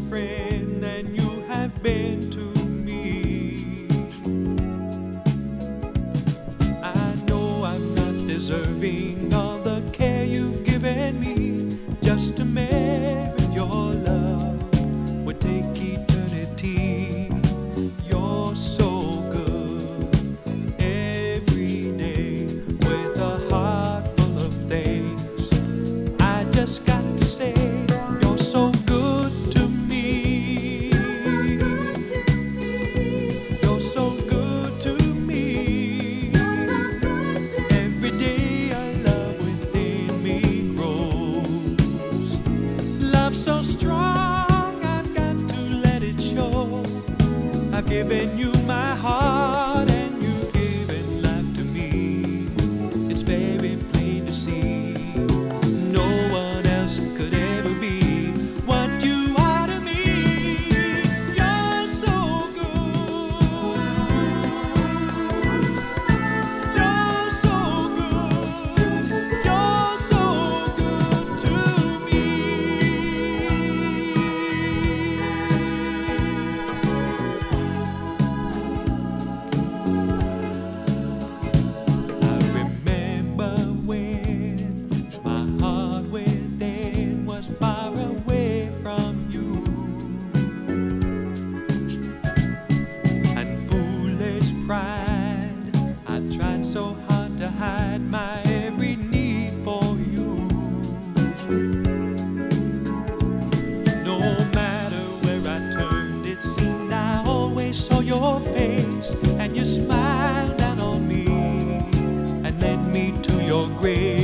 friend than you have been to me. I know I'm not deserving of the care you've given me. Just to merit your love would take eternity. You're so good every day with a heart full of things. I just got to say, you're so good to me. You're so good to me. Every day our love within me grows. Love so strong, I've got to let it show. I've given you my heart and you've given life to me. It's very plain to see. No one else could ever be what you are to me. You're so good. You're so good. You're so good to me. I remember when my heart within was far away from you, and foolish pride, I tried so hard to hide my every need for you. No matter where I turned, it seemed I always saw your face, and you smiled down on me and led me to your grave.